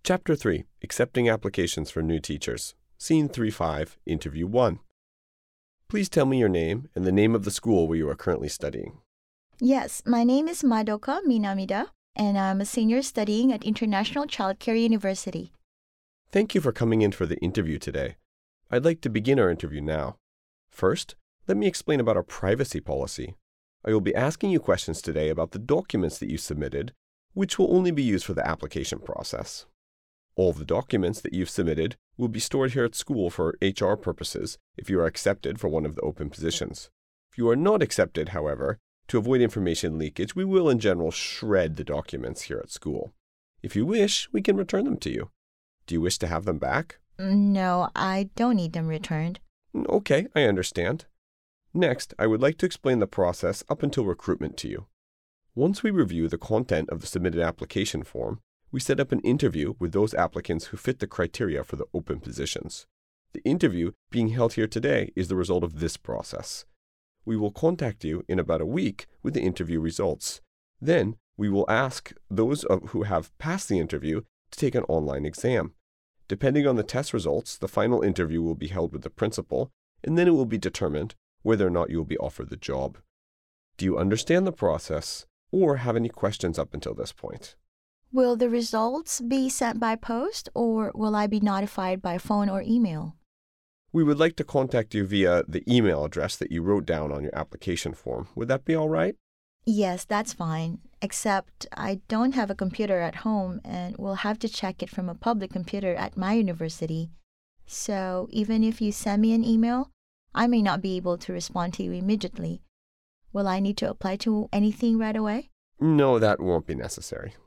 Chapter 3, Accepting Applications for New Teachers. Scene 3-5, Interview 1. Please tell me your name and the name of the school where you are currently studying. Yes, my name is Madoka Minamida, and I'm a senior studying at International Childcare University. Thank you for coming in for the interview today. I'd like to begin our interview now. First, let me explain about our privacy policy. I will be asking you questions today about the documents that you submitted, which will only be used for the application process. All of the documents that you've submitted will be stored here at school for HR purposes if you are accepted for one of the open positions. If you are not accepted, however, to avoid information leakage, we will in general shred the documents here at school. If you wish, we can return them to you. Do you wish to have them back? No, I don't need them returned. Okay, I understand. Next, I would like to explain the process up until recruitment to you. Once we review the content of the submitted application form, we set up an interview with those applicants who fit the criteria for the open positions. The interview being held here today is the result of this process. We will contact you in about a week with the interview results. Then, we will ask those who have passed the interview to take an online exam. Depending on the test results, the final interview will be held with the principal, and then it will be determined whether or not you will be offered the job. Do you understand the process, or have any questions up until this point? Will the results be sent by post, or will I be notified by phone or email? We would like to contact you via the email address that you wrote down on your application form. Would that be all right? Yes, that's fine, except I don't have a computer at home and will have to check it from a public computer at my university. So even if you send me an email, I may not be able to respond to you immediately. Will I need to apply to anything right away? No, that won't be necessary.